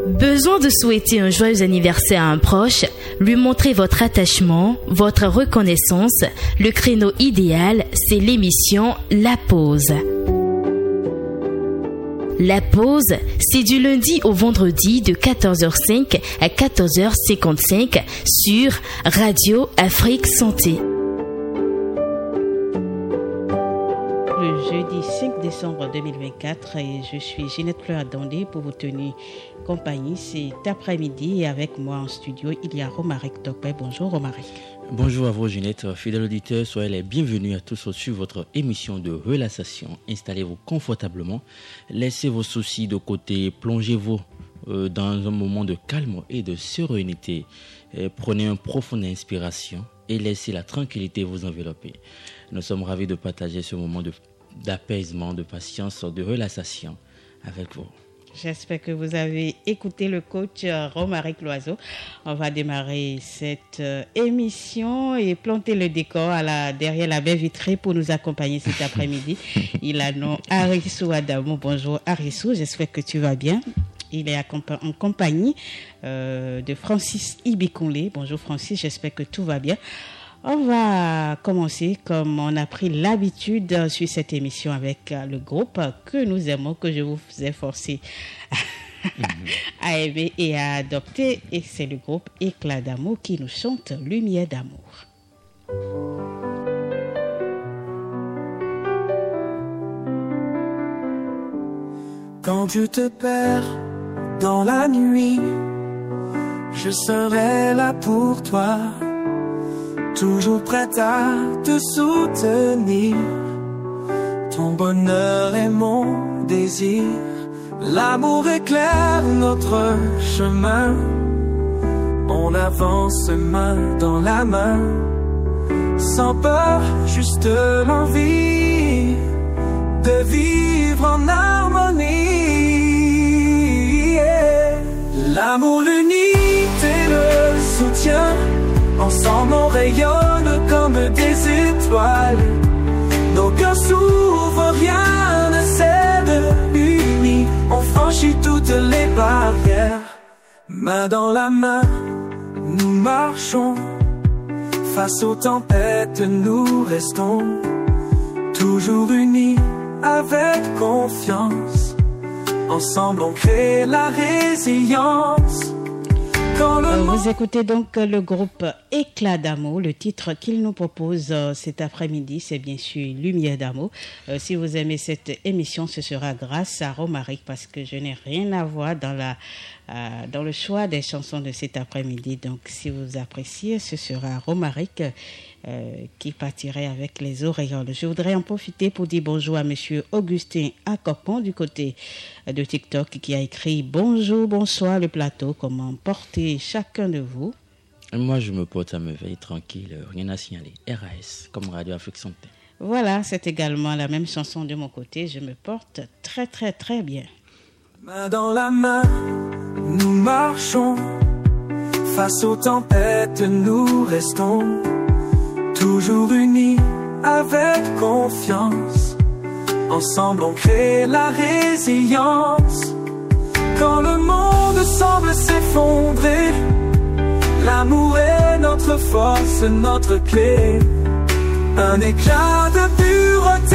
Besoin de souhaiter un joyeux anniversaire à un proche, lui montrer votre attachement, votre reconnaissance. Le créneau idéal, c'est l'émission La Pause. La Pause, c'est du lundi au vendredi de 14h05 à 14h55 sur Radio Afrique Santé. Le jeudi 5 décembre 2024 et je suis Ginette Fleur Dandé pour vous tenir compagnie cet après-midi et avec moi en studio il y a Romaric Tokpe. Bonjour Romaric. Bonjour à vous Ginette, fidèles auditeurs, soyez les bienvenus à tous sur votre émission de relaxation. Installez-vous confortablement, laissez vos soucis de côté, plongez-vous dans un moment de calme et de sérénité. Prenez une profonde inspiration et laissez la tranquillité vous envelopper. Nous sommes ravis de partager ce moment d'apaisement, de patience, de relaxation avec vous. J'espère que vous avez écouté le coach Romaric Loiseau. On va démarrer cette émission et planter le décor derrière la baie vitrée pour nous accompagner cet après-midi. Il a nom Arissou Adamo. Bonjour Arissou, j'espère que tu vas bien. Il est en compagnie de Francis Ibikunle. Bonjour Francis, j'espère que tout va bien. On va commencer comme on a pris l'habitude sur cette émission avec le groupe que nous aimons, que je vous ai forcé à aimer et à adopter. Et c'est le groupe Éclat d'amour qui nous chante Lumière d'amour. Quand tu te perds dans la nuit, je serai là pour toi, toujours prête à te soutenir. Ton bonheur est mon désir. L'amour éclaire notre chemin. On avance main dans la main, sans peur, juste l'envie de vivre en harmonie. L'amour, l'unité, le soutien. Ensemble on rayonne comme des étoiles. Nos cœurs s'ouvrent, rien ne cède. Unis, on franchit toutes les barrières. Main dans la main, nous marchons. Face aux tempêtes, nous restons. Toujours unis, avec confiance. Ensemble on crée la résilience. Vous écoutez donc le groupe Éclat d'amour. Le titre qu'il nous propose cet après-midi, c'est bien sûr Lumière d'amour. Si vous aimez cette émission, ce sera grâce à Romaric parce que je n'ai rien à voir dans le choix des chansons de cet après-midi. Donc si vous appréciez, ce sera Romaric qui partirait avec les auréoles. Je voudrais en profiter pour dire bonjour à monsieur Augustin Acopon du côté de TikTok qui a écrit bonjour, bonsoir le plateau, comment portez chacun de vous? Moi je me porte à merveille, tranquille, rien à signaler. RAS comme Radio Afrique Santé. Voilà, c'est également la même chanson de mon côté, je me porte très très très bien. Main dans la main, nous marchons. Face aux tempêtes, nous restons. Toujours unis, avec confiance. Ensemble on crée la résilience. Quand le monde semble s'effondrer, l'amour est notre force, notre clé. Un éclat de pureté.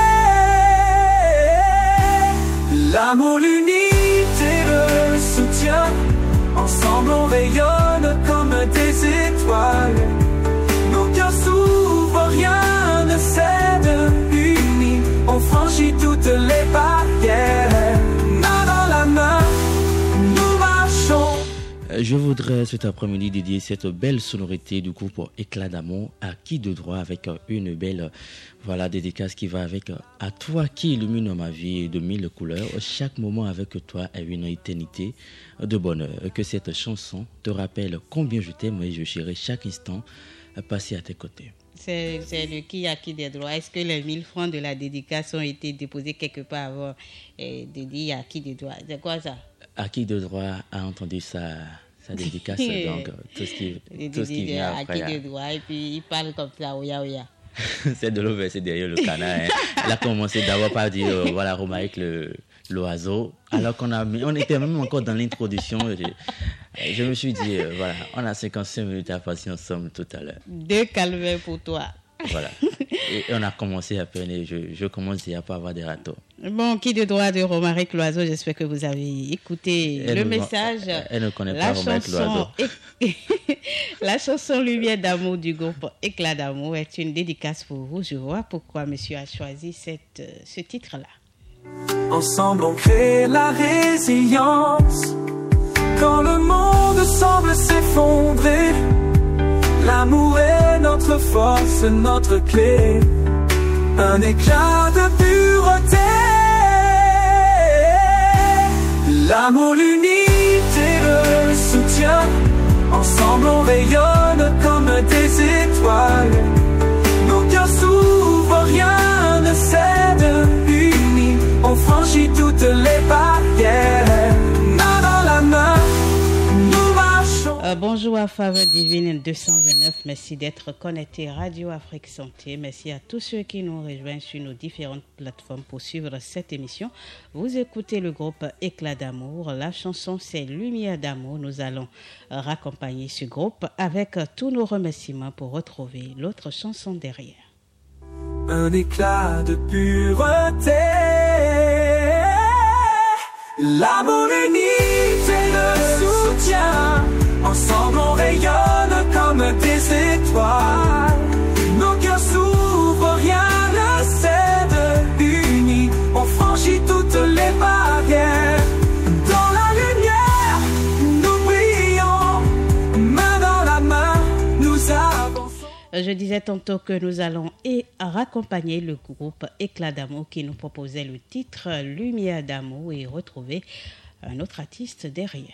L'amour, l'unité, le soutien. Ensemble on rayonne comme des étoiles. Nos cœurs s'ouvrent, rien ne cède. Unis, on franchit toutes les barrières. Main dans la main, nous marchons. Je voudrais cet après-midi dédier cette belle sonorité du groupe Éclat d'amour à qui de droit avec une belle dédicace qui va avec à toi qui illumine ma vie de mille couleurs. Chaque moment avec toi est une éternité de bonheur. Que cette chanson te rappelle combien je t'aime et je chéris chaque instant passer à tes côtés. C'est le qui a qui des droits. Est-ce que les 1000 francs de la dédicace ont été déposés quelque part avant de dire à qui des droits? C'est quoi ça? À qui de droit a entendu sa dédicace, donc tout ce qui vient après. À qui de droit, et puis il parle comme ça, oya oya. C'est de l'eau versée derrière le canard. Elle a commencé d'abord par dire, voilà, Romaric, l'oiseau. Alors on était même encore dans l'introduction. Je me suis dit, voilà, on a 55 minutes à passer ensemble tout à l'heure. Deux calvaires pour toi. Voilà. Et on a commencé à peine et je commence déjà par avoir des râteaux. Bon, qui de droit de Romaric Loiseau, j'espère que vous avez écouté le message. Elle ne connaît pas Romaric Loiseau. La chanson Lumière d'amour du groupe Éclat d'amour est une dédicace pour vous. Je vois pourquoi monsieur a choisi ce titre-là. Ensemble on crée la résilience. Quand le monde semble s'effondrer, l'amour est notre force, notre clé. Un éclat de pureté. L'amour, l'unité, le soutien. Ensemble on rayonne comme des étoiles. Nos cœurs s'ouvrent, rien ne cède. Unis, on franchit toutes les barrières. Main dans la main, nous marchons. Bonjour à Faveur Divine 229. Merci d'être connecté Radio Afrique Santé. Merci à tous ceux qui nous rejoignent sur nos différentes plateformes pour suivre cette émission. Vous écoutez le groupe Éclat d'amour. La chanson, c'est Lumière d'amour. Nous allons raccompagner ce groupe avec tous nos remerciements pour retrouver l'autre chanson derrière. Un éclat de pureté. L'amour, l'unité, le soutien. Ensemble on rayonne comme des étoiles. Nos cœurs s'ouvrent, rien ne cède. Unis, on franchit toutes les barrières. Dans la lumière, nous brillons. Main dans la main, nous avançons. Je disais tantôt que nous allons raccompagner le groupe Éclat d'amour qui nous proposait le titre Lumière d'amour et retrouver un autre artiste derrière.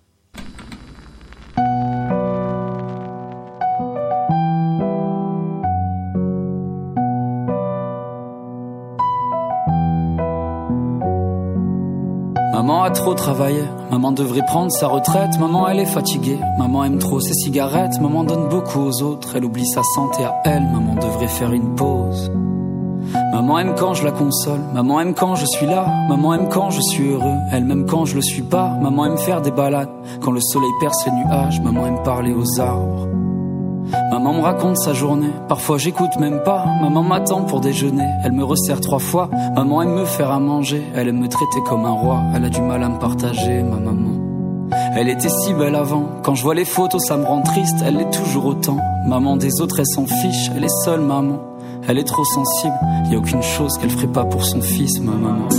Maman a trop travaillé, maman devrait prendre sa retraite. Maman elle est fatiguée, maman aime trop ses cigarettes. Maman donne beaucoup aux autres, elle oublie sa santé à elle. Maman devrait faire une pause. Maman aime quand je la console, maman aime quand je suis là. Maman aime quand je suis heureux, elle m'aime quand je le suis pas. Maman aime faire des balades, quand le soleil perce les nuages. Maman aime parler aux arbres. Maman me raconte sa journée, parfois j'écoute même pas. Maman m'attend pour déjeuner, elle me resserre 3 fois. Maman aime me faire à manger, elle aime me traiter comme un roi. Elle a du mal à me partager, ma maman. Elle était si belle avant, quand je vois les photos ça me rend triste. Elle l'est toujours autant, maman des autres elle s'en fiche. Elle est seule maman, elle est trop sensible. Y a aucune chose qu'elle ferait pas pour son fils, ma maman.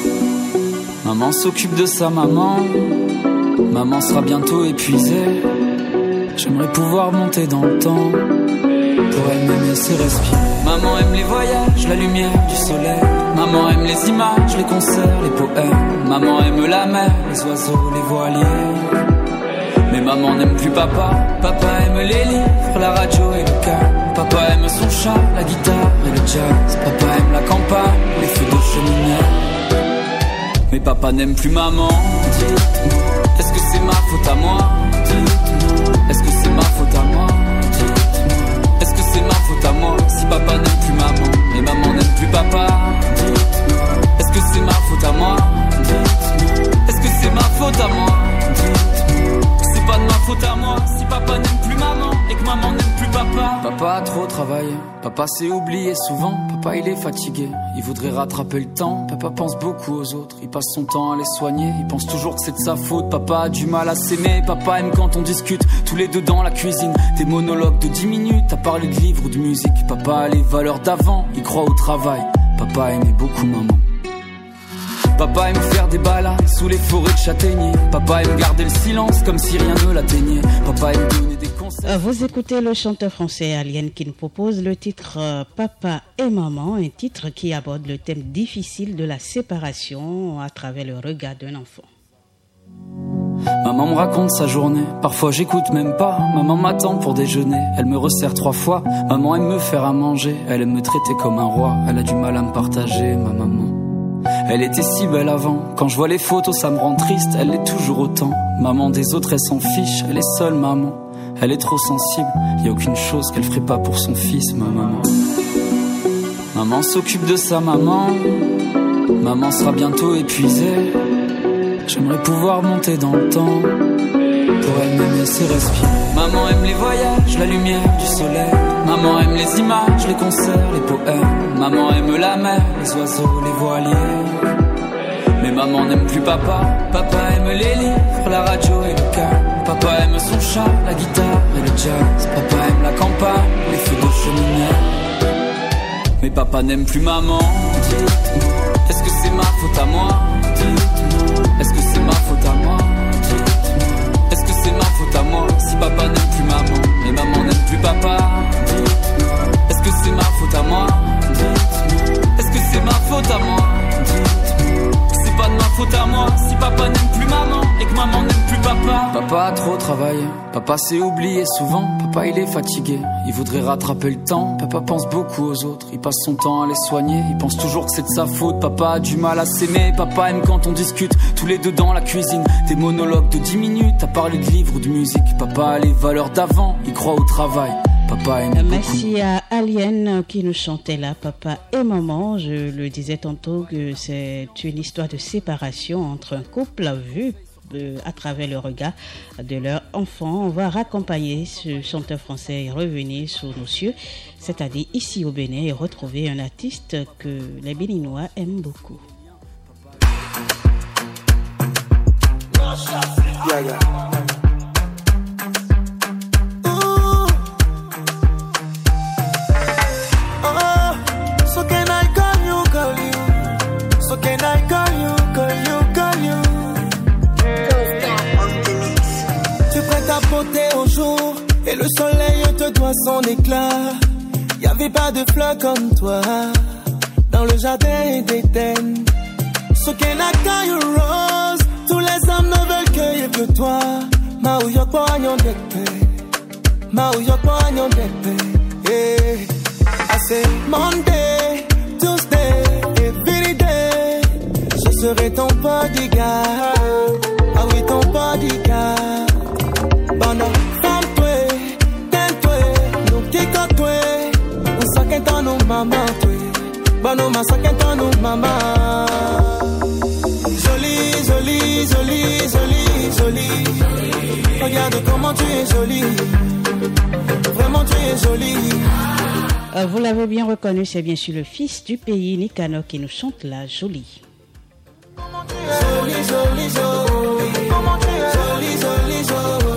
Maman s'occupe de sa maman, maman sera bientôt épuisée. J'aimerais pouvoir monter dans le temps pour elle me laisser respirer. Maman aime les voyages, la lumière du soleil. Maman aime les images, les concerts, les poèmes. Maman aime la mer, les oiseaux, les voiliers. Mais maman n'aime plus papa. Papa aime les livres, la radio et le calme. Papa aime son chat, la guitare et le jazz. Papa aime la campagne, les feux de cheminée. Mais papa n'aime plus maman. Dites-moi, est-ce que c'est ma faute à moi? Dites-moi, est-ce que c'est ma faute à moi? Dites-moi, est-ce que c'est ma faute à moi? Si papa n'aime plus maman et maman n'aime plus papa. Dites-moi, est-ce que c'est ma faute à moi? Dites-moi, est-ce que c'est ma faute à moi? Dites-moi, c'est pas de ma faute à moi si papa n'aime plus maman et que maman n'aime plus papa. Papa a trop travaillé, papa s'est oublié souvent. Papa il est fatigué, il voudrait rattraper le temps. Papa pense beaucoup aux autres, il passe son temps à les soigner. Il pense toujours que c'est de sa faute, papa a du mal à s'aimer. Papa aime quand on discute, tous les deux dans la cuisine. Des monologues de 10 minutes à parler de livres ou de musique. Papa a les valeurs d'avant, il croit au travail. Papa aimait beaucoup maman. Papa aime faire des balades sous les forêts de châtaigniers. Papa aime garder le silence comme si rien ne l'atteignait. Papa aime donner des conseils. Vous écoutez le chanteur français Alien qui nous propose le titre Papa et Maman, un titre qui aborde le thème difficile de la séparation à travers le regard d'un enfant. Maman me raconte sa journée, parfois j'écoute même pas. Maman m'attend pour déjeuner, elle me resserre 3 fois. Maman aime me faire à manger, elle aime me traiter comme un roi. Elle a du mal à me partager, ma maman. Elle était si belle avant, quand je vois les photos ça me rend triste. Elle l'est toujours autant, maman des autres elle s'en fiche. Elle est seule maman, elle est trop sensible. Y a aucune chose qu'elle ferait pas pour son fils, ma maman. Maman s'occupe de sa maman, Maman sera bientôt épuisée. J'aimerais pouvoir monter dans le temps pour elle me laisser respirer. Maman aime les voyages, la lumière du soleil. Maman aime les images, les concerts, les poèmes. Maman aime la mer, les oiseaux, les voiliers. Mais maman n'aime plus papa. Papa aime les livres, la radio et le calme. Papa aime son chat, la guitare et le jazz. Papa aime la campagne, les feux de cheminée. Mais papa n'aime plus maman. Dites-moi, est-ce que c'est ma faute à moi? Dites-moi, est-ce que c'est ma faute à moi? Dites-moi, est-ce que c'est ma faute à moi? Si papa n'aime plus maman, et maman n'aime plus papa. Dites-moi, est-ce que c'est ma faute à moi? Dites-moi, est-ce que c'est ma faute à moi? Dites-moi, c'est pas de ma faute à moi. Si papa n'aime plus maman, et que maman n'aime plus papa. Papa a trop travaillé, papa s'est oublié souvent. Papa il est fatigué, il voudrait rattraper le temps. Papa pense beaucoup aux autres, il passe son temps à les soigner. Il pense toujours que c'est de sa faute, papa a du mal à s'aimer. Papa aime quand on discute, tous les deux dans la cuisine. Des monologues de 10 minutes, à parler de livres ou de musique. Papa a les valeurs d'avant, il croit au travail. Papa aime Merci beaucoup. à Alien qui nous chantait là, papa et maman. Je le disais tantôt que c'est une histoire de séparation entre un couple vu à travers le regard de leur enfant. On va raccompagner ce chanteur français et revenir sur nos cieux, c'est-à-dire ici au Bénin, et retrouver un artiste que les Béninois aiment beaucoup. Yeah, yeah. Au jour et le soleil te doit son éclat. Y'avait pas de fleurs comme toi dans le jardin d'Éden. So can I call you rose? Tous les hommes ne veulent cueillir que toi. Ma ou yok po anyon dekpe, ma ou yok po anyon dekpe. Yeah. I say Monday, Tuesday, every day. Je serai ton bodyguard. Ah oui, ton bodyguard. Bana, femme-toi, ten-toi, nous kikot-toi. Nous saquons nos mamans, toi. Bano, ma saquons nos mamans. Jolie, jolie, jolie, jolie, jolie. Regarde comment tu es jolie. Vraiment, tu es jolie. Vous l'avez bien reconnu, c'est bien sûr le fils du pays, Nicanor, qui nous chante la jolie. Jolie, jolie, jolie. Comment tu es jolie, jolie, jolie.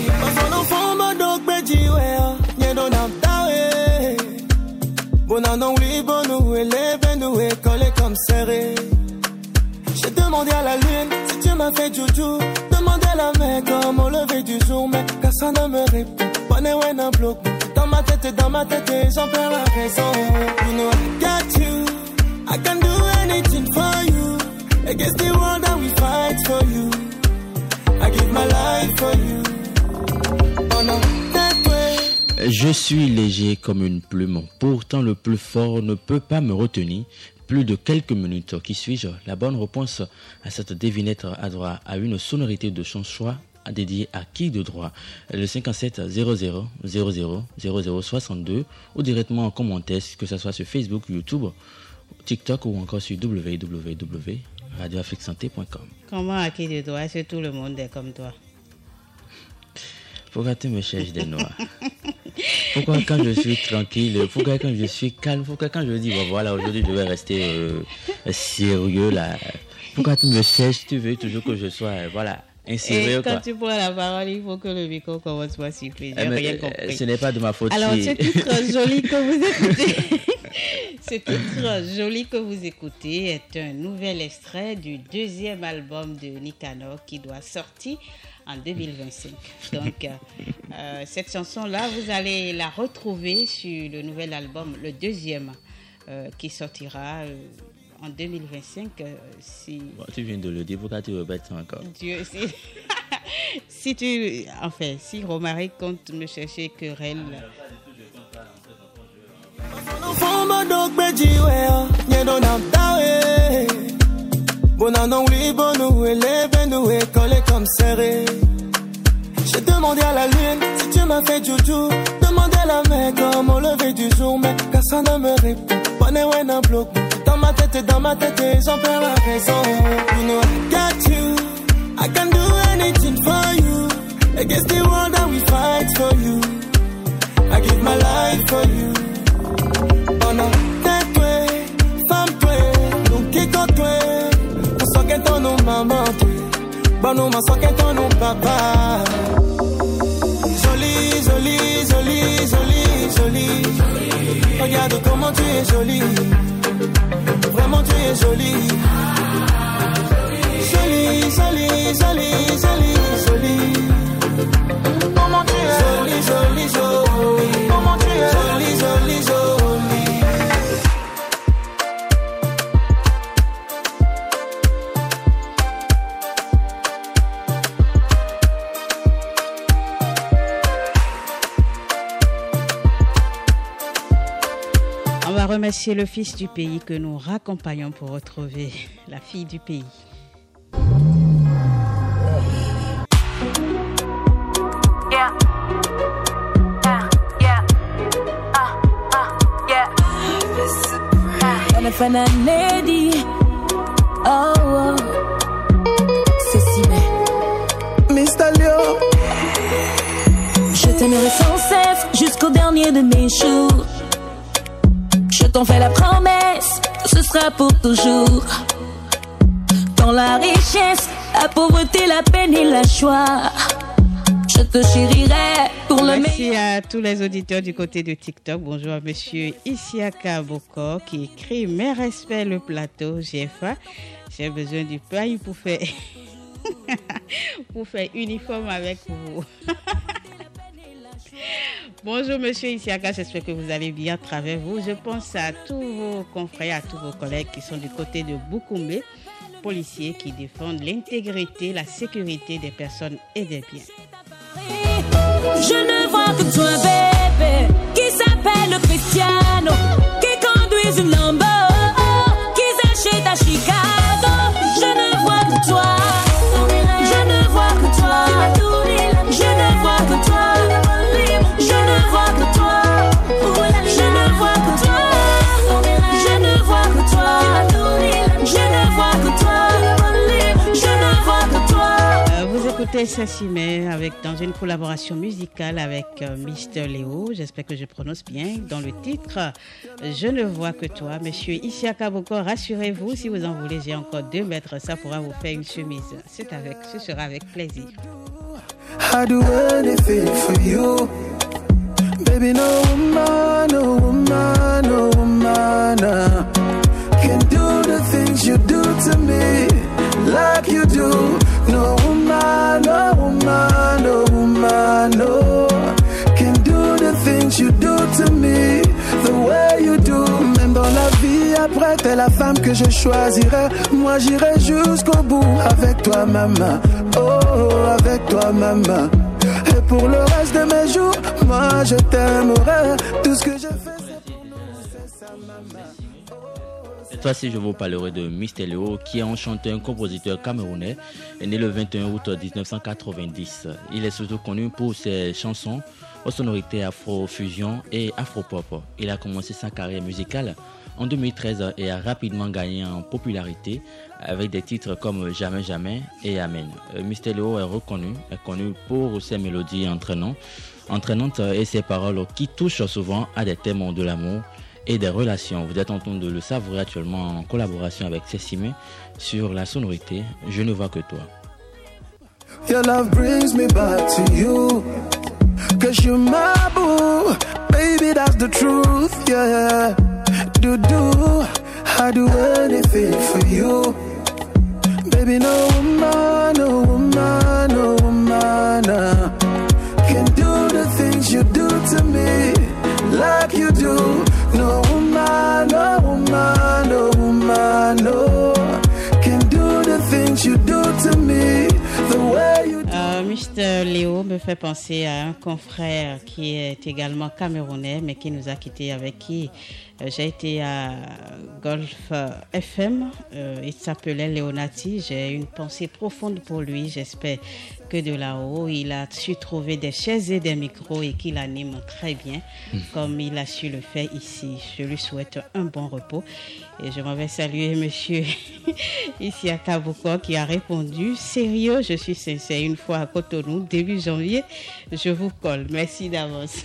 Collé comme serré. J'ai demandé à la lune si tu m'as fait joujou. Demandé à la mer comme au lever du jour. Mais personne ne me répond. Bonne ouais un bloc. Dans ma tête et j'en perds la raison. You know I got you. I can do anything for you. Against the world I will fight for you. I give my life for you. Oh no. Je suis léger comme une plume, pourtant le plus fort ne peut pas me retenir. Plus de quelques minutes, qui suis-je? La bonne réponse à cette devinette a droit à une sonorité de son choix dédiée à qui de droit? Le 57 00 00 00 62 ou directement en commentaire, que ce soit sur Facebook, YouTube, TikTok ou encore sur www.radioafriquesanté.com. Comment à qui de droit? Est-ce que tout le monde est comme toi? Pourquoi tu me cherches des noirs? Pourquoi quand je suis tranquille? Pourquoi quand je suis calme? Pourquoi quand je dis bon, voilà, aujourd'hui je vais rester sérieux là? Pourquoi tu me cherches? Tu veux toujours que je sois voilà insérieux. Et quand tu prends la parole, il faut que le micro commence par siffler. J'ai rien compris. Ce n'est pas de ma faute. Alors, ce titre joli que vous écoutez, ce titre joli que vous écoutez est un nouvel extrait du deuxième album de Nicanor qui doit sortir en 2025. Donc, cette chanson-là, vous allez la retrouver sur le nouvel album, le deuxième, qui sortira en 2025. Bon, tu viens de le dire, pourquoi tu répètes encore? Si Romaric compte me chercher querelle. Collé comme serré. J'ai demandé à la lune si tu m'as fait joujou. Demandé à la mer comme au lever du jour. Mais personne ne me répond. Bonne ouais un bloc. dans ma tête, j'en perds la raison. You know I got you, I can do anything for you. Against the world I will fight for you. I give my life for you. Oh no, that way, femme toi, nous qui quand toi, on s'en qu'est ton nom maman toi, bon nous m'en s'en qu'est ton nom papa. Jolie, jolie, jolie, jolie, jolie. Regarde comment tu es jolie. Vraiment tu es jolie. Jolie, jolie, jolie, jolie, jolie. Comment tu es jolie, jolie, jolie. Comment tu es jolie, jolie, jolie. On va remercier le fils du pays que nous raccompagnons pour retrouver la fille du pays. Lady, oh, oh. Cécile, Mr. Leo, je t'aimerai sans cesse jusqu'au dernier de mes jours. Je t'en fais la promesse, ce sera pour toujours. Dans la richesse, la pauvreté, la peine et la joie, je te chérirai pour le meilleur. Merci à tous les auditeurs du côté de TikTok. Bonjour à monsieur Isiaka Boko qui écrit mes respects le plateau GFA. J'ai besoin du pain pour faire pour faire uniforme avec vous. Bonjour monsieur Isiaka, j'espère que vous allez bien à travers vous. Je pense à tous vos confrères, à tous vos collègues qui sont du côté de Boukoumé, policiers qui défendent l'intégrité, la sécurité des personnes et des biens. Je ne vois que toi, bébé, qui s'appelle Cristiano, qui conduit une Lambo, qui s'achète à Chicago. Je ne vois que toi, je ne vois que toi, je ne vois que toi, je ne vois que toi, je ne vois que toi, je ne vois que toi, je ne vois que toi, je ne vois que toi. Vous écoutez Sassimé dans une collaboration musicale avec Mr. Léo. J'espère que je prononce bien. Dans le titre, Je ne vois que toi. Monsieur Isiaka Boko, rassurez-vous, si vous en voulez, j'ai encore 2 mètres. Ça pourra vous faire une chemise. Ce sera avec plaisir. I do anything for you. Baby, no woman, no woman, no woman can do the things you do to me like you do. No woman, no woman, no woman, no can do the things you do to me the way you do. Même dans la vie après, t'es la femme que je choisirai. Moi j'irai jusqu'au bout avec toi maman. Oh, avec toi maman. Et pour le reste de mes jours, moi je t'aimerai. Tout ce que je fais c'est pour nous, c'est ça maman. Cette fois-ci, je vous parlerai de Mr. Léo, qui est un chanteur, un compositeur camerounais, né le 21 août 1990. Il est surtout connu pour ses chansons aux sonorités afro-fusion et afro-pop. Il a commencé sa carrière musicale en 2013 et a rapidement gagné en popularité avec des titres comme Jamais Jamais et Amen. Mr. Léo est connu pour ses mélodies entraînantes et ses paroles qui touchent souvent à des thèmes de l'amour et des relations. Vous êtes en train de le savourer actuellement en collaboration avec Sessimé sur la sonorité Je ne vois que toi. Your love brings me back to you, 'cause you're my boo, baby that's the truth, yeah. I do anything for you, baby no woman, no woman, no woman can do the things you do to me like you do. No woman, no woman, no woman, no can do the things you do to me the way you do. Mr. Léo me fait penser à un confrère qui est également camerounais mais qui nous a quittés, avec qui J'ai été à Golf FM, il s'appelait Leonati. J'ai une pensée profonde pour lui. J'espère que de là-haut, il a su trouver des chaises et des micros et qu'il anime très bien, comme il a su le faire ici. Je lui souhaite un bon repos. Et je m'en vais saluer monsieur ici à Kabouko qui a répondu: sérieux, je suis sincère, une fois à Cotonou, début janvier, je vous colle. Merci d'avance.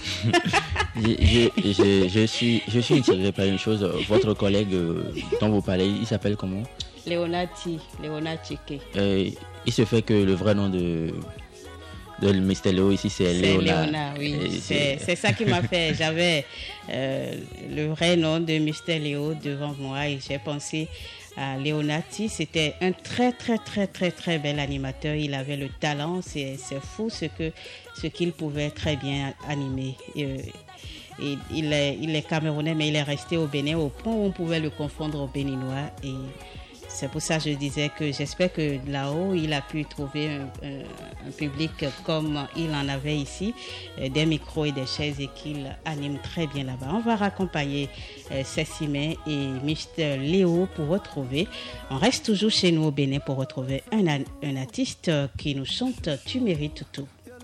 je suis intrigué par une chose. Votre collègue dont vous parlez, il s'appelle comment? Leonati Ke. Il se fait que le vrai nom de Mr. Léo ici, c'est Léona. Oui. C'est ça qui m'a fait. J'avais le vrai nom de Mr. Léo devant moi et j'ai pensé à Leonati. C'était un très, très, très, très, très bel animateur. Il avait le talent. C'est fou ce qu'il pouvait très bien animer. Et il est camerounais, mais il est resté au Bénin au point où on pouvait le confondre au béninois. Et c'est pour ça que je disais que j'espère que là-haut, il a pu trouver un public comme il en avait ici, des micros et des chaises, et qu'il anime très bien là-bas. On va raccompagner Cécimé et Mr. Léo pour retrouver. On reste toujours chez nous au Bénin pour retrouver un artiste qui nous chante « Tu mérites tout ».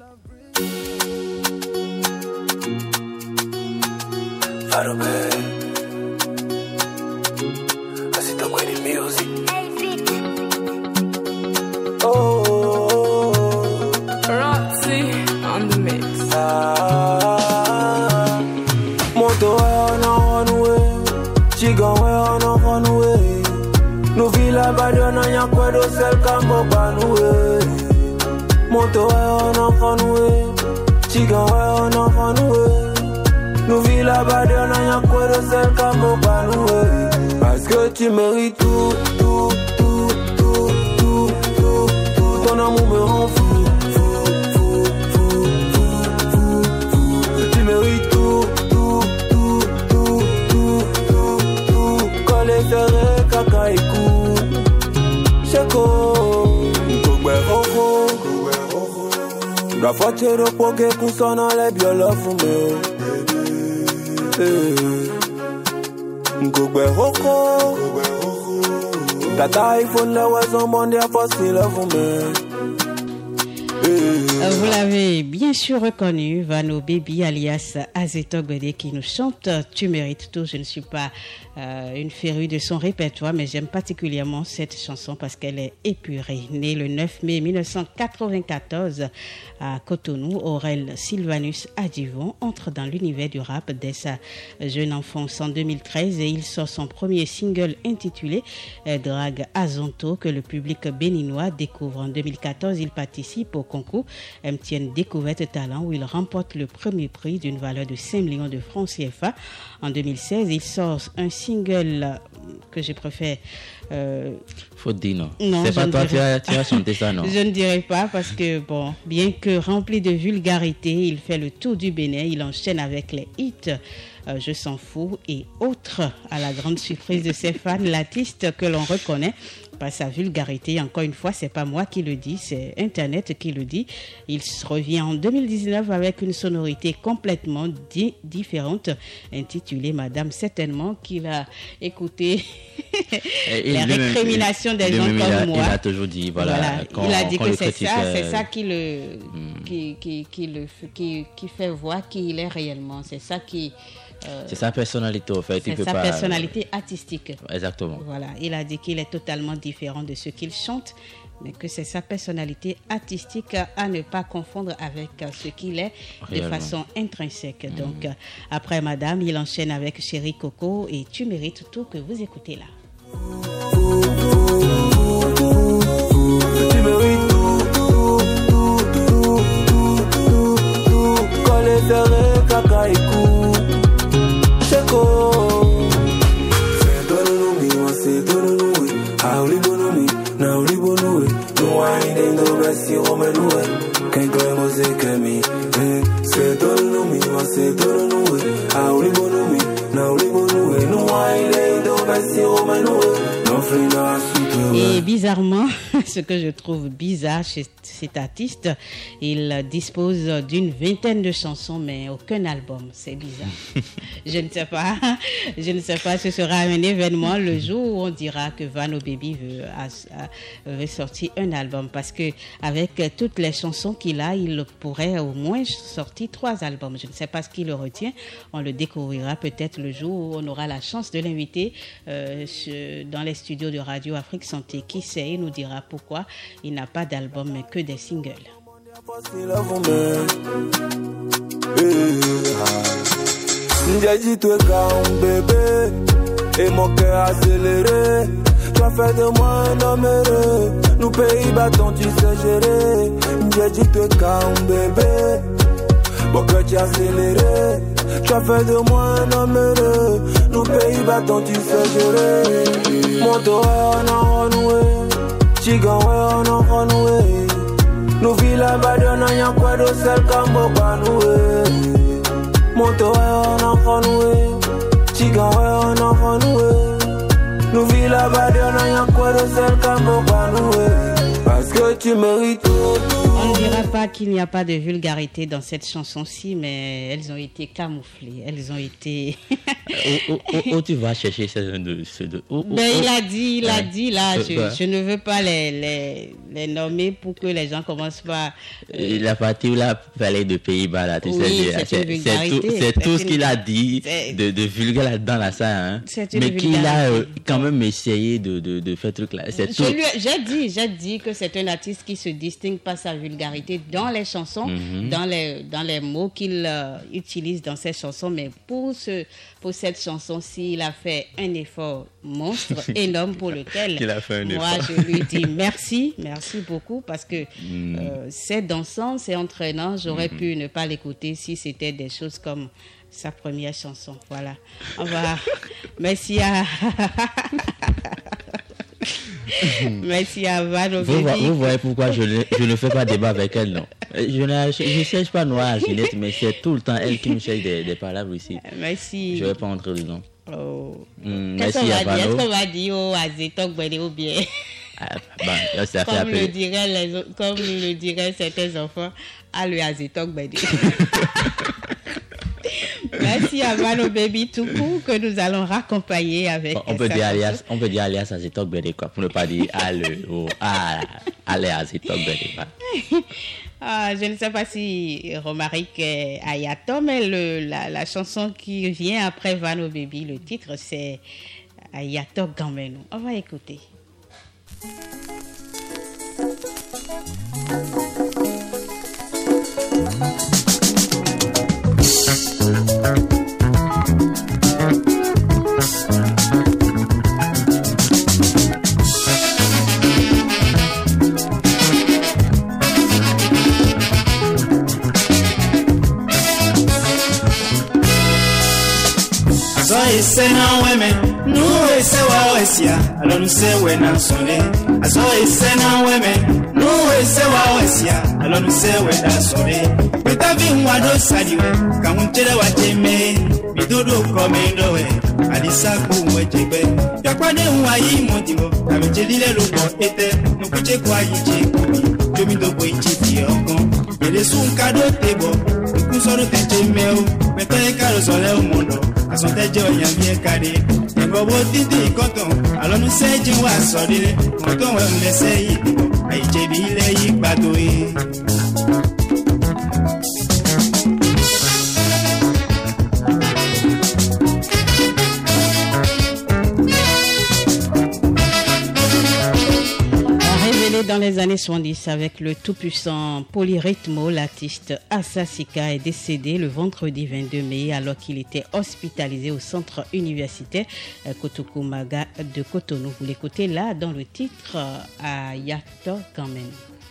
Music. Oh, Roxy on the mix. Moto on a runway, Chigan on a runway. Nous villa badona ya kwedo sel kambo banwe. Moto on a runway, Chigan on a runway. Nous villa badona ya kwedo sel kambo banwe. Parce que tu mérites tout, tout, tout, tout, tout, tout, tout. Ton amour me rend fou, fou, fou, fou, fou, fou, fou. Tu mérites tout, tout, tout, tout, tout, tout, tout. Collé serré, caca et cou. Cheko, kogbe roko. La voiture de poké kusana le biola fume. Kogbe roko. Tata iPhone la waison mondial facile à vous mettre. Vous l'avez bien sûr reconnu, Vano Baby alias Azeto Godé qui nous chante « Tu mérites tout ». Je ne suis pas une férue de son répertoire, mais j'aime particulièrement cette chanson parce qu'elle est épurée. Née le 9 mai 1994 à Cotonou, Aurel Sylvanus Adjivon entre dans l'univers du rap dès sa jeune enfance en 2013 et il sort son premier single intitulé « Drague Azonto » que le public béninois découvre. En 2014, il participe au concours MTN Découverte Talent où il remporte le premier prix d'une valeur de 5 millions de francs CFA. En 2016, il sort un single que je préfère. Faut dire non. Non, c'est pas toi qui as chanté ça, non? Je ne dirais pas parce que, bon, bien que rempli de vulgarité, il fait le tour du Bénin. Il enchaîne avec les hits Je s'en fous et autres. À la grande surprise de ses fans, l'artiste que l'on reconnaît par sa vulgarité, encore une fois, c'est pas moi qui le dis, c'est Internet qui le dit. Il revient en 2019 avec une sonorité complètement différente, intitulée Madame Certainement, qu'il a écouté les récriminations des gens comme moi. Il a toujours dit, voilà. Il a dit que c'est ça qui fait voir qui il est réellement. C'est ça qui... c'est sa personnalité, en fait. C'est sa personnalité artistique. Exactement. Voilà. Il a dit qu'il est totalement différent de ce qu'il chante, mais que c'est sa personnalité artistique à ne pas confondre avec ce qu'il est de façon intrinsèque. Donc, après Madame, il enchaîne avec Chéri Coco et Tu mérites tout que vous écoutez là. Tu mérites tout, tout, tout, tout, tout, tout. Collé serré, caca et cou. Say don't me, want say don't we. How we gonna me? Now we gonna we. No wine ain't no best you woman we. Can't go music at me. Say don't me, want say don't we. How we gonna me? Now we gonna we. No wine ain't no best you woman we. No free no sweet. Et bizarrement, ce que je trouve bizarre chez cet artiste, il dispose d'une vingtaine de chansons, mais aucun album. C'est bizarre. Je ne sais pas. Ce sera un événement le jour où on dira que Vano Baby veut sortir un album, parce que avec toutes les chansons qu'il a, il pourrait au moins sortir 3 albums. Je ne sais pas ce qui le retient. On le découvrira peut-être le jour où on aura la chance de l'inviter dans les studios de Radio Afrique Santé. Qui sait, il nous dira pourquoi il n'a pas d'album mais que des singles. J'ai dit toi quand bébé et mon cœur accéléré. Tu as fait de moi un homme heureux. Nous pays battons, tu sais gérer. J'ai dit toi quand bébé, mon cœur tu as accéléré. Tu as fait de moi un homme heureux. Nous pays battons, tu sais gérer. Mon toit on a renoué, Chigan on a renoué. Nous vit là-bas de n'a quoi de sel comme au banoué. Mon toit on a renoué, Chigan on a renoué. Nous vit là-bas de n'a quoi de sel comme au banoué. Parce que tu mérites tout. On ne dira pas qu'il n'y a pas de vulgarité dans cette chanson-ci, mais elles ont été camouflées. Elles ont été... Où tu vas chercher ce de il a dit là, je ne veux pas les nommer pour que les gens commencent pas... La partie où il a parlé de Pays-Bas, là, tu sais, c'est tout ce qu'il a dit de vulgaire là-dedans, là, ça, hein. Mais qu'il a quand même essayé de faire truc là. J'ai dit que c'est un artiste qui se distingue par sa vulgarité dans les chansons, dans les mots qu'il utilise dans ses chansons, mais pour cette chanson-ci, il a fait un effort monstre, énorme, pour lequel je lui dis merci beaucoup, parce que c'est dansant, c'est entraînant. J'aurais pu ne pas l'écouter si c'était des choses comme sa première chanson. Voilà. Merci à Vano Baby. Vous voyez pourquoi je ne fais pas débat avec elle, non? Je ne cherche pas Noah Ginette, mais c'est tout le temps elle qui me cherche des palabres ici. Merci. Je ne vais pas entrer dedans. Qu'est-ce qu'on va dire? Est-ce qu'on va dire au Azetok Bede ou bien comme le diraient certains enfants, à le Azetok Bede. Merci à Vano Baby tout court, que nous allons raccompagner avec. On peut dire alias Azetok Bede, quoi, pour ne pas dire alias Azetok Bede. Je ne sais pas si Romaric Ayato, mais la chanson qui vient après Vano Baby, le titre c'est Ayato Gamenu. On va écouter. Sena weme nu ese wa wesia alonu se wena sone aso sena weme nu ese wa wesia alonu se wena sone bitavi nwado sadiwe kamuntere wa jeme bidudu komendo we alisa ku wejebe yakwane nwa yi modimo amejilile lugo ete nukuche kwa yiji jomi dogo ichi okon ele sunka do tebo kusoro tejemeo metoye karo sole umundo asonteje oyambie kade ngobo titi koton alonu seji wa sodire koton we mlese yi aijebi ile yi gbato yi. Dans les années 70, avec le tout-puissant Polyrythmo, l'artiste Asasika est décédé le vendredi 22 mai alors qu'il était hospitalisé au centre universitaire Kotokumaga de Cotonou. Vous l'écoutez là dans le titre Ayato Gamenu.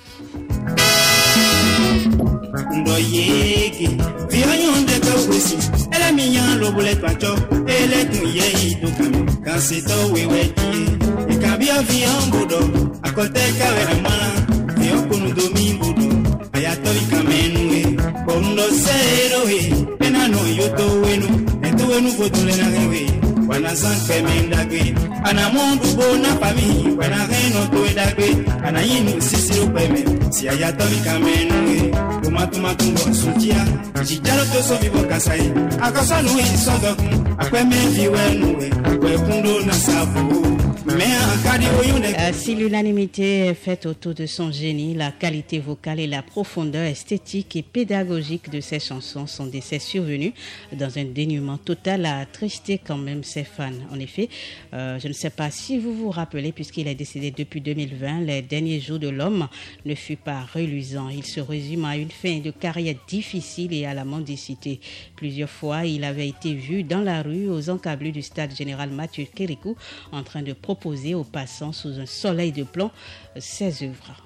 Ndoyeki vianyonde kawesi ela minyan lobule pacho ele kunye idukam kansito weweji ikabia viambudo akote kawena mala viokunu domingudo ayato ikamenwe kondo serowe enano yoto wenu eto wenu fotule na gewe wana zan keme ndagbe ana mundu bona famille wana reno to edagbe ana yinu sisiru peme si ayato bikamenu tomatu ngo sutia jijalo to so vivo kasai akasa no isoga akweme viwenu we kundo na sabu. Si l'unanimité est faite autour de son génie, la qualité vocale et la profondeur esthétique et pédagogique de ses chansons sont d'essais survenus dans un dénuement total à attrister quand même ses fans. En effet, je ne sais pas si vous vous rappelez, puisqu'il est décédé depuis 2020, les derniers jours de l'homme ne fut pas reluisant. Il se résume à une fin de carrière difficile et à la mendicité. Plusieurs fois, il avait été vu dans la rue aux encablures du stade général Mathieu Kérékou en train de proposer aux passants sous un soleil de plomb ses œuvres.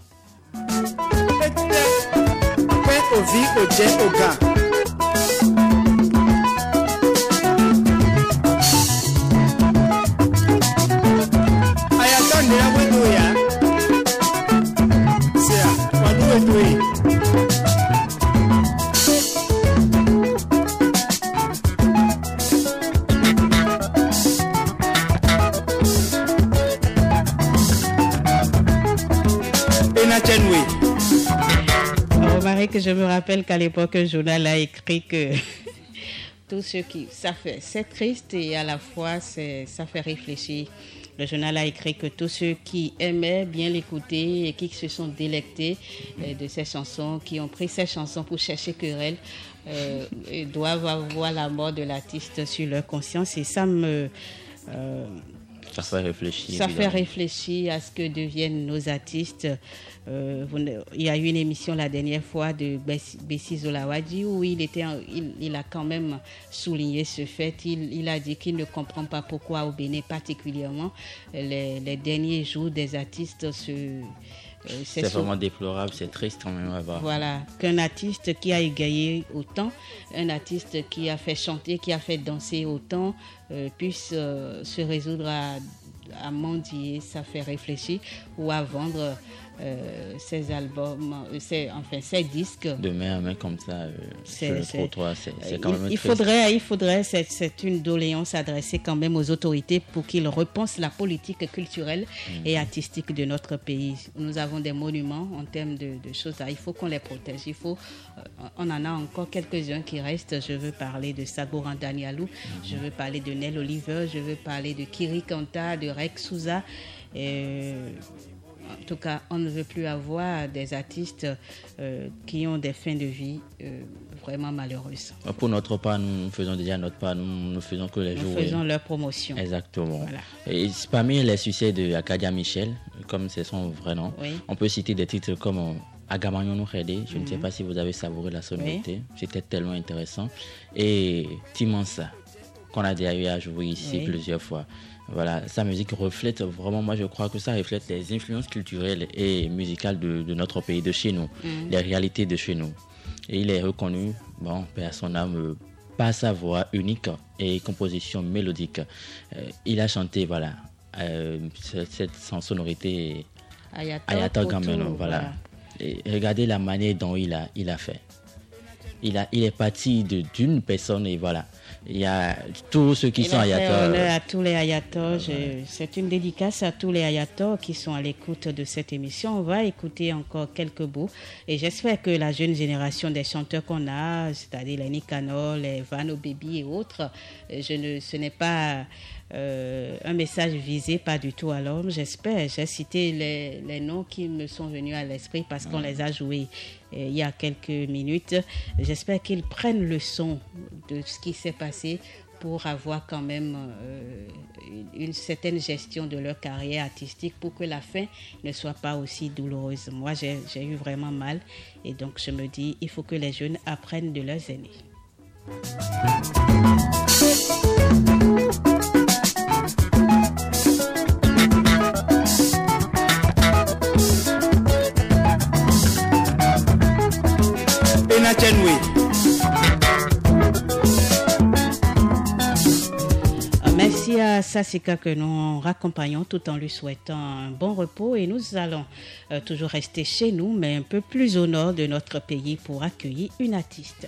Que je me rappelle qu'à l'époque, un journal a écrit que tout ce qui... c'est triste et à la fois, ça fait réfléchir. Le journal a écrit que tous ceux qui aimaient bien l'écouter et qui se sont délectés de ces chansons, qui ont pris ces chansons pour chercher querelle, doivent avoir la mort de l'artiste sur leur conscience. Et ça me... ça fait réfléchir. Ça fait réfléchir à ce que deviennent nos artistes. Il y a eu une émission la dernière fois de Bessi Zolawadji où il a quand même souligné ce fait. Il a dit qu'il ne comprend pas pourquoi au Bénin particulièrement les derniers jours des artistes c'est vraiment déplorable, c'est triste quand même à voir. Voilà, qu'un artiste qui a égayé autant, un artiste qui a fait chanter, qui a fait danser autant, puisse se résoudre à mendier, ça fait réfléchir, ou à vendre ses albums, ses disques. De main à main comme ça, sur le trottoir, c'est quand même il faudrait, c'est une doléance adressée quand même aux autorités pour qu'ils repensent la politique culturelle et artistique de notre pays. Nous avons des monuments en termes de choses là, il faut qu'on les protège. On en a encore quelques-uns qui restent. Je veux parler de Sagoran Danialou, je veux parler de Nel Oliver, je veux parler de Kiri Kanta, de Rex Souza. En tout cas, on ne veut plus avoir des artistes qui ont des fins de vie vraiment malheureuses. Pour notre part, nous faisons déjà notre part, nous ne faisons que les jours. Nous faisons leur promotion. Exactement. Voilà. Et parmi les succès de Akadia Michel, comme c'est son vrai nom, oui. On peut citer des titres comme Agamanyon nous Rede. Je ne sais pas si vous avez savouré la sonorité. Oui. C'était tellement intéressant. Et Timansa, qu'on a déjà eu à jouer ici plusieurs fois. Voilà, sa musique reflète vraiment, moi je crois que ça reflète les influences culturelles et musicales de notre pays, de chez nous, les réalités de chez nous. Et il est reconnu, par son âme, par sa voix unique et composition mélodique. Il a chanté, voilà, cette sonorité Ayato Gameno, voilà. Et regardez la manière dont il a fait. Il est parti d'une personne et voilà. Il y a tous ceux qui sont Ayator. À tous les Ayator. C'est une dédicace à tous les Ayator qui sont à l'écoute de cette émission. On va écouter encore quelques bouts. Et j'espère que la jeune génération des chanteurs qu'on a, c'est-à-dire les Nicanor, les Vano Baby et autres, ce n'est pas un message visé, pas du tout à l'homme. J'espère. J'ai cité les noms qui me sont venus à l'esprit parce qu'on les a joués il y a quelques minutes. J'espère qu'ils prennent le son de ce qui s'est passé pour avoir quand même une certaine gestion de leur carrière artistique pour que la fin ne soit pas aussi douloureuse. Moi, j'ai eu vraiment mal et donc je me dis, il faut que les jeunes apprennent de leurs aînés. Merci à Sassika que nous raccompagnons tout en lui souhaitant un bon repos et nous allons toujours rester chez nous mais un peu plus au nord de notre pays pour accueillir une artiste.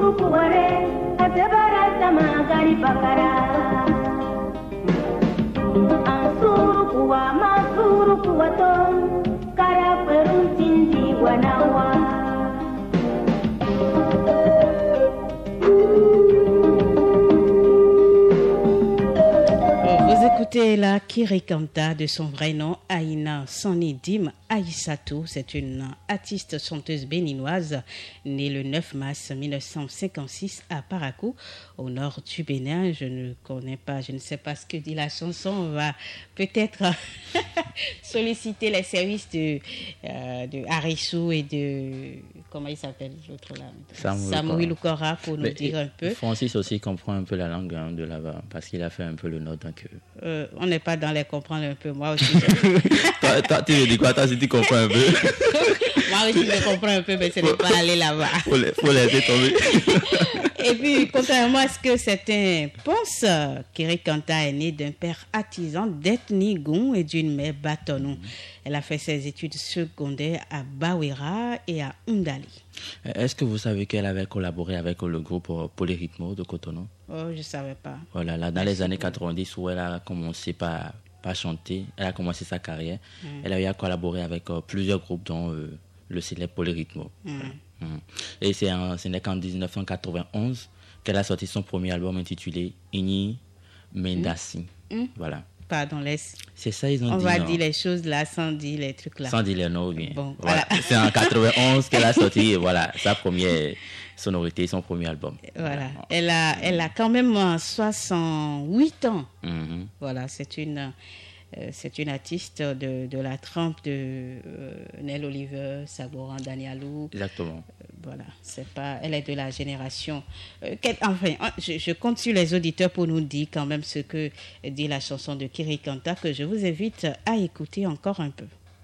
Écoutez la Kiri Kanta, de son vrai nom Aïna Sanidim Aïssatou. C'est une artiste chanteuse béninoise née le 9 mars 1956 à Parakou, au nord du Bénin. Je ne connais pas, je ne sais pas ce que dit la chanson. On va peut-être solliciter les services de Harissou et de... Comment il s'appelle l'autre là? Samoui Loukora pour nous dire un peu. Francis aussi comprend un peu la langue de là-bas parce qu'il a fait un peu le nord. Donc, on n'est pas dans les comprendre un peu, moi aussi. toi, tu me dis quoi? Toi, si tu comprends un peu. Moi aussi, je comprends un peu, mais ce n'est pas aller là-bas. Faut laisser tomber. Et puis, contrairement à ce que certains pensent, Kiri Kanta est née d'un père artisan d'ethnie Goum et d'une mère Batonou. Elle a fait ses études secondaires à Bawera et à Oundali. Est-ce que vous savez qu'elle avait collaboré avec le groupe Polyrythmo de Cotonou? Oh, je ne savais pas. Voilà, là, dans les années 90 où elle a commencé par chanter, elle a commencé sa carrière. Elle a eu à collaborer avec plusieurs groupes, dont le célèbre Polyrythmo. Et ce n'est qu'en 1991 qu'elle a sorti son premier album intitulé Ini Mendasi. Voilà. Pardon, laisse. C'est ça, ils ont dit. On va dire les choses là sans dire les trucs là. Sans dire les noms, bien. Bon, voilà. C'est en 91 qu'elle a sorti voilà, sa première sonorité, son premier album. Voilà. Elle a quand même 68 ans. Voilà, c'est une artiste de la trempe de Nel Oliver, Saboran Danialou. Exactement. Voilà, elle est de la génération. Enfin, je compte sur les auditeurs pour nous dire quand même ce que dit la chanson de Kiri Kanta, que je vous invite à écouter encore un peu.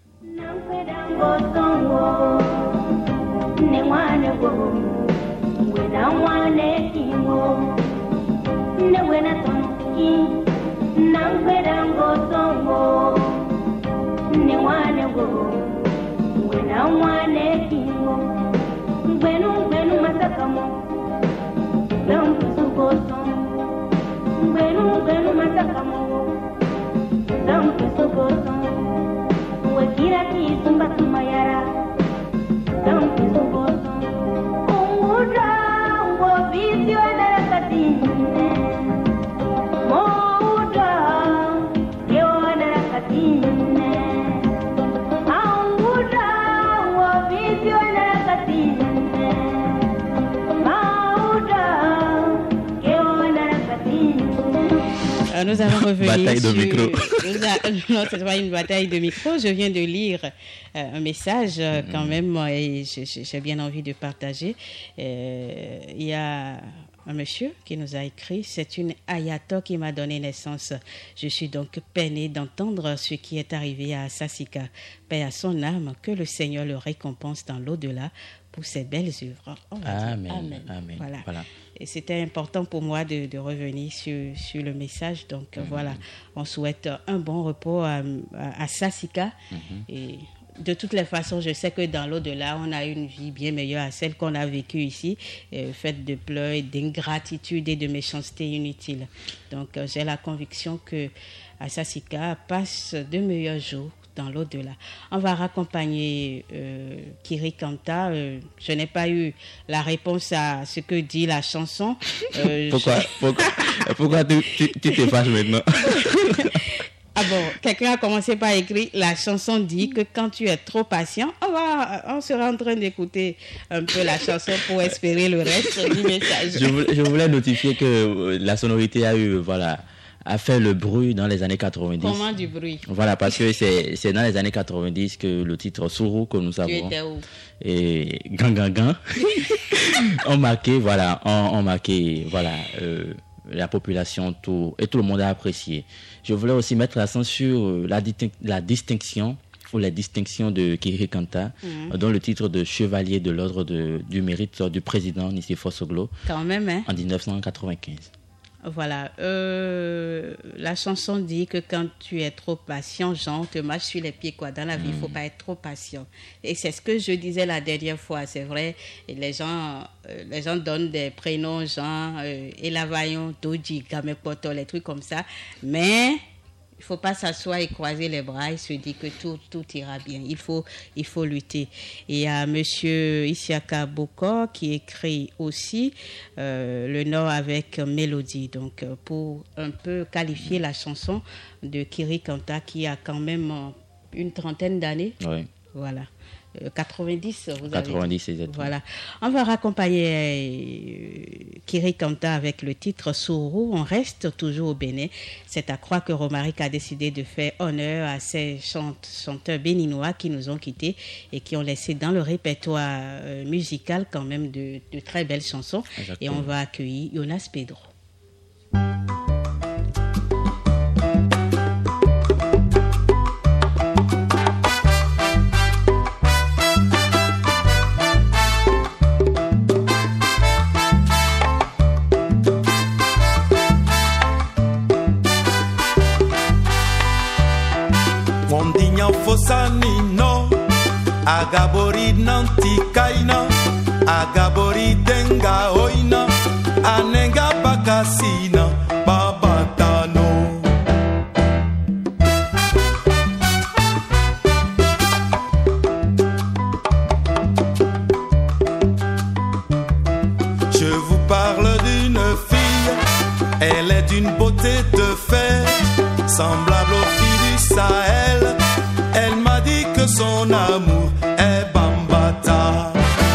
Nous allons revenir bataille de micro. Non, ce n'est pas une bataille de micro. Je viens de lire un message quand même et j'ai bien envie de partager. Il y a un monsieur qui nous a écrit: c'est une Ayato qui m'a donné naissance. Je suis donc peinée d'entendre ce qui est arrivé à Sassika. Paix à son âme, que le Seigneur le récompense dans l'au-delà pour ses belles œuvres. Amen. Voilà. Et c'était important pour moi de revenir sur le message. Donc voilà, on souhaite un bon repos à Sassika. Et de toutes les façons, je sais que dans l'au-delà, on a une vie bien meilleure à celle qu'on a vécue ici, faite de pleurs et d'ingratitude et de méchanceté inutile. Donc j'ai la conviction que Sassika passe de meilleurs jours dans l'au-delà. On va raccompagner Kiri Kanta. Je n'ai pas eu la réponse à ce que dit la chanson. Pourquoi tu te fâches maintenant? Ah bon, quelqu'un a commencé par écrire: la chanson dit que quand tu es trop patient, on sera en train d'écouter un peu la chanson pour espérer le reste du message. Je voulais notifier que la sonorité a fait le bruit dans les années 90. Comment du bruit? Voilà, parce que c'est dans les années 90 que le titre Sourou, que nous avons, tu étais où? Et Gang ont marqué, la population, et tout le monde a apprécié. Je voulais aussi mettre l'accent sur la distinction ou les distinctions de Kiri Kanta, dont le titre de chevalier de l'ordre du mérite du président Nicéphore Soglo, quand même, hein? en 1995. Voilà. La chanson dit que quand tu es trop patient, Jean te marche sur les pieds, quoi. Dans la vie, il ne faut pas être trop patient. Et c'est ce que je disais la dernière fois. C'est vrai, les gens donnent des prénoms, Jean, Elavaillon, Doji, Gamepoto, les trucs comme ça. Mais il ne faut pas s'asseoir et croiser les bras et se dire que tout ira bien. Il faut lutter. Et il y a monsieur Isiaka Boko qui écrit aussi le Nord avec mélodie. Donc, pour un peu qualifier la chanson de Kiri Kanta qui a quand même une trentaine d'années. Oui. Voilà. 90, vous 90, exactement. Voilà. On va raccompagner Kiri Kanta avec le titre Sourou. On reste toujours au Bénin. C'est à croire que Romaric a décidé de faire honneur à ces chanteurs béninois qui nous ont quittés et qui ont laissé dans le répertoire musical quand même de très belles chansons. Exactement. Et on va accueillir Jonas Pedro. Fosanino, agabori nanti kaina, agabori denga oina, anenga bakasina, babatano. Je vous parle d'une fille, elle est d'une beauté de fer, semblable aux filles du Sahel. Elle m'a dit que son amour est Bambata.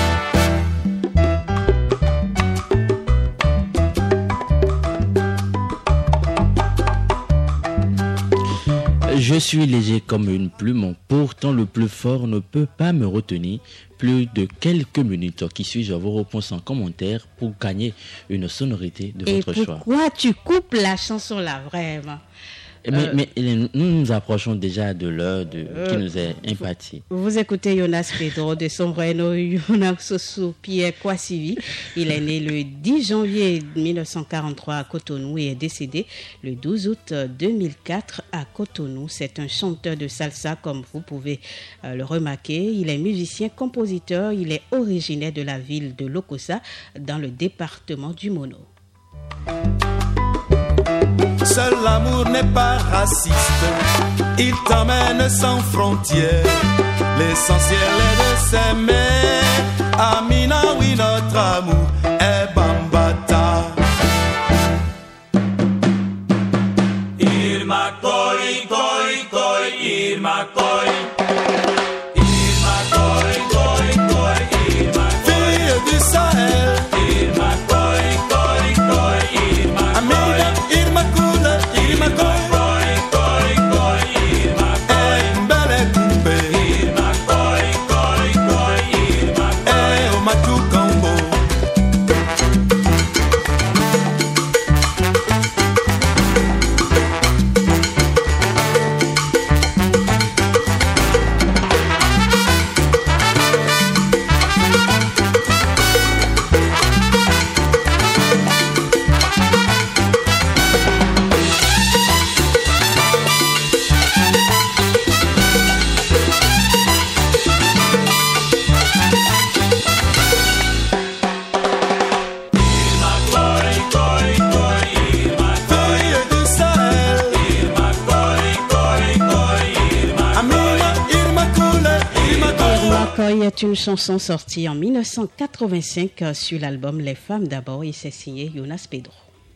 Je suis léger comme une plume, pourtant le plus fort ne peut pas me retenir plus de quelques minutes. Qui suis-je? Vos réponses en commentaire pour gagner une sonorité de votre choix. Pourquoi tu coupes la chanson là, vraiment? Mais nous nous approchons déjà de l'heure qui nous est impartie. Vous écoutez Jonas Pedro, de son vrai nom Jonas Sossou Pierre Kwasivi. Il est né le 10 janvier 1943 à Cotonou et est décédé le 12 août 2004 à Cotonou. C'est un chanteur de salsa, comme vous pouvez le remarquer. Il est musicien, compositeur. Il est originaire de la ville de Lokossa, dans le département du Mono. Seul l'amour n'est pas raciste, il t'emmène sans frontières. L'essentiel est de s'aimer. Amina, oui, notre amour est Bambata. Irma koi, koi, koi, Irma koi. Irma koi, koi, koi, Irma koi. Fille du Sahel. Irma koi, koi, koi, Irma koi. Amina, Irma koi. Irma koi, koi, koi, koi, Irma koi. Mbele kumbe. Irma koi, koi, koi, Irma koi. Omatu kambo. est une chanson sortie en 1985 sur l'album Les Femmes d'abord et c'est signé Jonas Pedro.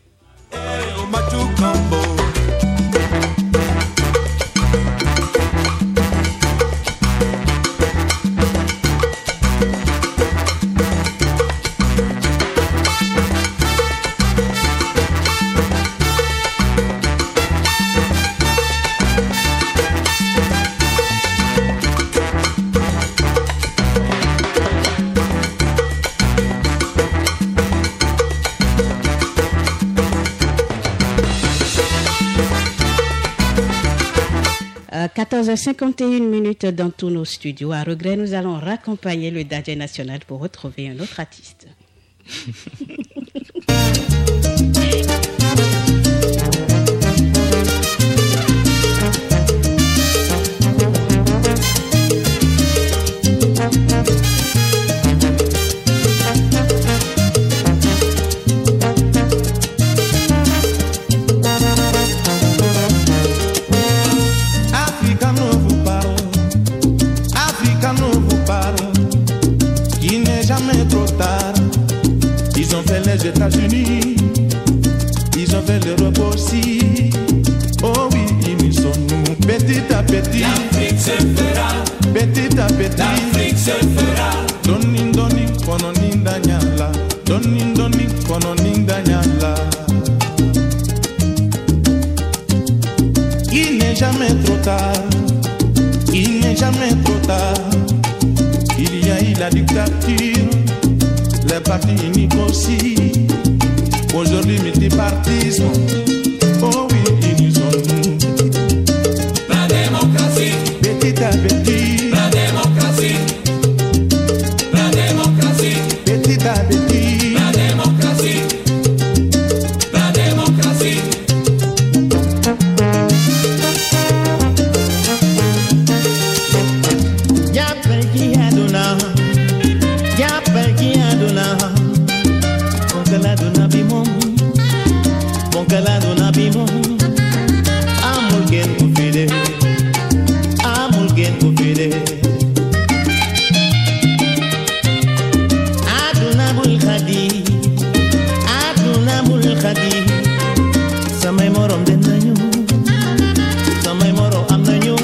À 14h51 dans tous nos studios. À regret, nous allons raccompagner le Dadje National pour retrouver un autre artiste. Ils ont fait les États-Unis, ils ont fait l'Europe aussi. Oh oui, ils sont nous, petit à petit. L'Afrique se fera, petit à petit. l'Afrique se fera. Doni doni kono ninda nyala, doni doni kono ninda nyala. Il n'est jamais trop tard, il n'est jamais trop tard. Il y a eu la dictature, les partis uniques aussi. Aujourd'hui, multipartisme, oh oui, ils sont nous. La démocratie, Petit à petit, la démocratie, la démocratie, petit à petit. la démocratie, la démocratie. Yapeki aduna, yapeki aduna. Bonkala duna bimom, bonkala duna bimom. Amulgen kufide, amulgen kufide. Aduna bulkhadi, aduna bulkhadi. Samay morom den nañu, samay morom am nañu.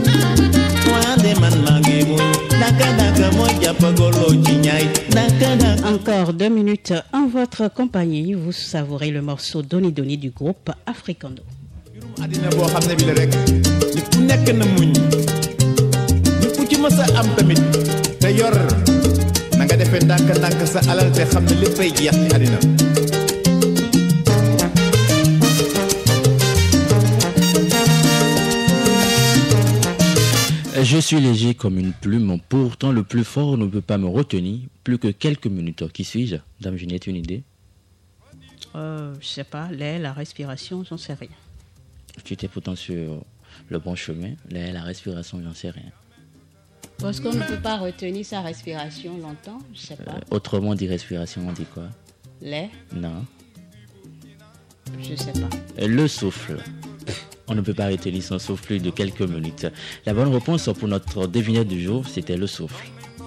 Encore 2 minutes en votre compagnie. Vous savourez le morceau Doni Doni du groupe Africando. adina boo xam ne bi la rek nit ku nekk na muñ nit ku ci mës a am tamit te yor na nga defee ndànk-ndànk sa alal te xam ne léppay jeex ci adina. Je suis léger comme une plume, pourtant le plus fort ne peut pas me retenir. Plus que quelques minutes. Qui suis-je, Dame Ginette, une idée? Je sais pas, la respiration, j'en sais rien. Tu étais pourtant sur le bon chemin. La respiration, j'en sais rien. Parce qu'on ne peut pas retenir sa respiration longtemps, je sais pas. Autrement dit respiration, on dit quoi? Non. Je sais pas. Le souffle. On ne peut pas retenir son souffle plus de quelques minutes. La bonne réponse pour notre devinette du jour, c'était le souffle.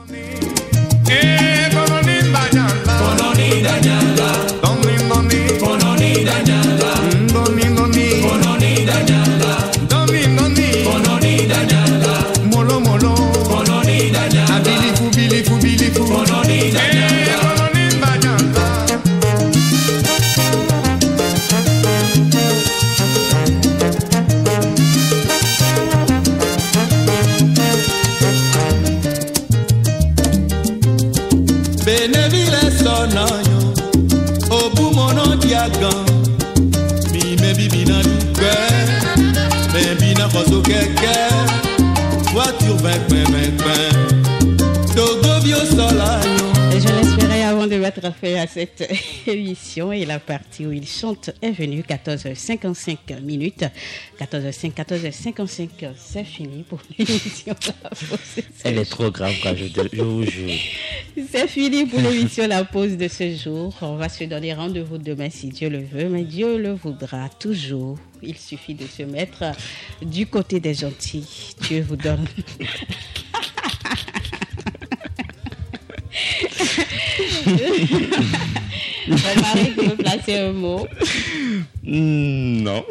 Beneville sonayo, obumono diagan, mi mebi bina duke, me bina koso keke, voiture 20 Togo bio solayo. Et je l'espérais avant de mettre fin à cette émission et la partie où il chante est venue 14h55 minutes. 14h55, c'est fini pour l'émission. Elle est trop grave, quoi, je vous jure. C'est fini pour l'émission La Pause de ce jour. On va se donner rendez-vous demain si Dieu le veut, mais Dieu le voudra toujours. Il suffit de se mettre du côté des gentils. Dieu vous donne. Marie, tu veux placer un mot? Non.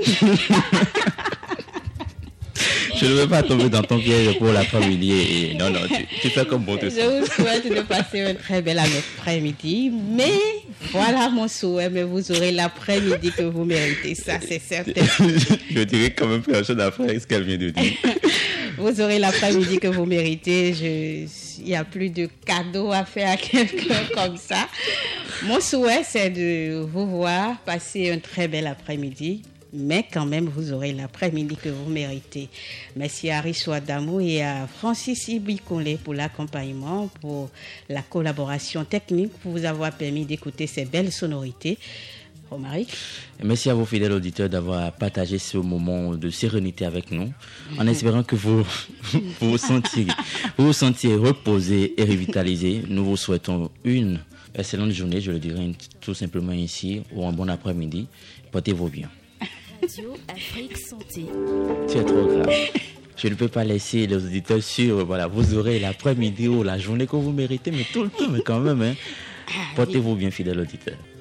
Je ne veux pas tomber dans ton piège pour l'après-midi. Non, tu fais comme bon te semble. Je vous souhaite de passer un très bel après-midi. Mais voilà mon souhait, mais vous aurez l'après-midi que vous méritez. Ça, c'est certain. Je dirais quand même plus chose après ce qu'elle vient de dire. Vous aurez l'après-midi que vous méritez. Il n'y a plus de cadeaux à faire à quelqu'un comme ça. Mon souhait, c'est de vous voir passer un très bel après-midi. Mais quand même, vous aurez l'après-midi que vous méritez. Merci à Richou Adamou et à Francis Ibikonle pour l'accompagnement, pour la collaboration technique, pour vous avoir permis d'écouter ces belles sonorités. Romaric. Merci à vos fidèles auditeurs d'avoir partagé ce moment de sérénité avec nous, en espérant que vous vous sentiez reposés et revitalisés. Nous vous souhaitons une excellente journée, je le dirais tout simplement ici, ou un bon après-midi. Portez-vous bien. Radio Afrique Santé. C'est trop grave. Je ne peux pas laisser les auditeurs sur, voilà, vous aurez l'après-midi ou la journée que vous méritez, mais tout le temps, mais quand même, hein. Portez-vous bien, fidèles auditeurs.